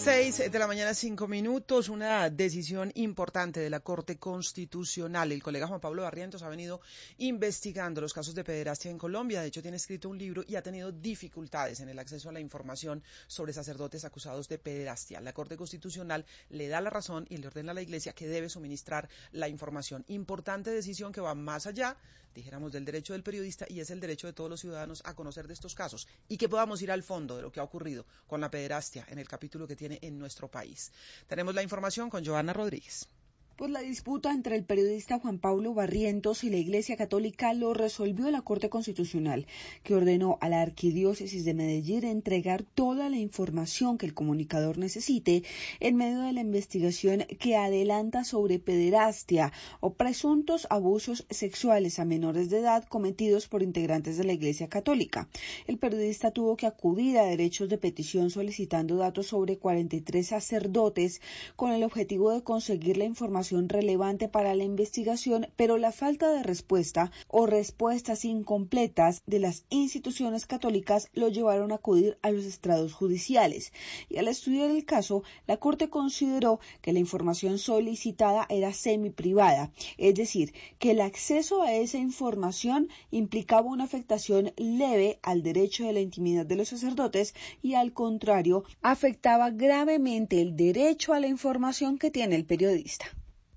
6 de la mañana, 5 minutos, una decisión importante de la Corte Constitucional. El colega Juan Pablo Barrientos ha venido investigando los casos de pederastia en Colombia. De hecho, tiene escrito un libro y ha tenido dificultades en el acceso a la información sobre sacerdotes acusados de pederastia. La Corte Constitucional le da la razón y le ordena a la Iglesia que debe suministrar la información. Importante decisión que va más allá, dijéramos, del derecho del periodista, y es el derecho de todos los ciudadanos a conocer de estos casos y que podamos ir al fondo de lo que ha ocurrido con la pederastia en el capítulo que tiene en nuestro país. Tenemos la información con Joana Rodríguez. Pues la disputa entre el periodista Juan Pablo Barrientos y la Iglesia Católica lo resolvió la Corte Constitucional, que ordenó a la Arquidiócesis de Medellín entregar toda la información que el comunicador necesite en medio de la investigación que adelanta sobre pederastia o presuntos abusos sexuales a menores de edad cometidos por integrantes de la Iglesia Católica. El periodista tuvo que acudir a derechos de petición solicitando datos sobre 43 sacerdotes con el objetivo de conseguir la información relevante para la investigación, pero la falta de respuesta o respuestas incompletas de las instituciones católicas lo llevaron a acudir a los estrados judiciales. Y al estudiar el caso, la Corte consideró que la información solicitada era semiprivada, es decir, que el acceso a esa información implicaba una afectación leve al derecho de la intimidad de los sacerdotes y, al contrario, afectaba gravemente el derecho a la información que tiene el periodista.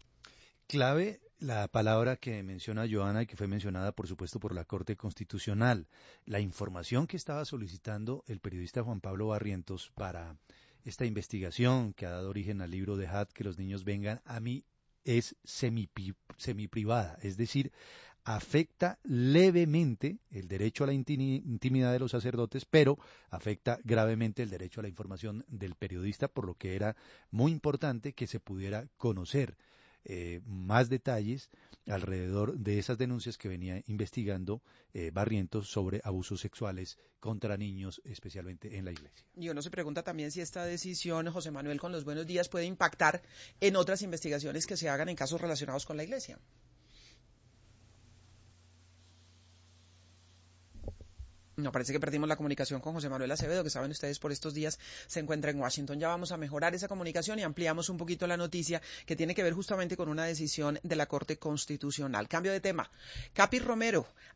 Clave la palabra que menciona Joana y que fue mencionada, por supuesto, por la Corte Constitucional. La información que estaba solicitando el periodista Juan Pablo Barrientos para esta investigación que ha dado origen al libro Dejad que los niños vengan a mí es semiprivada, es decir, afecta levemente el derecho a la intimidad de los sacerdotes, pero afecta gravemente el derecho a la información del periodista, por lo que era muy importante que se pudiera conocer más detalles alrededor de esas denuncias que venía investigando Barrientos sobre abusos sexuales contra niños, especialmente en la Iglesia. Y uno se pregunta también si esta decisión, José Manuel, con los buenos días, puede impactar en otras investigaciones que se hagan en casos relacionados con la Iglesia. No, parece que perdimos la comunicación con José Manuel Acevedo, que saben ustedes por estos días se encuentra en Washington. Ya vamos a mejorar esa comunicación y ampliamos un poquito la noticia que tiene que ver justamente con una decisión de la Corte Constitucional. Cambio de tema. Capi Romero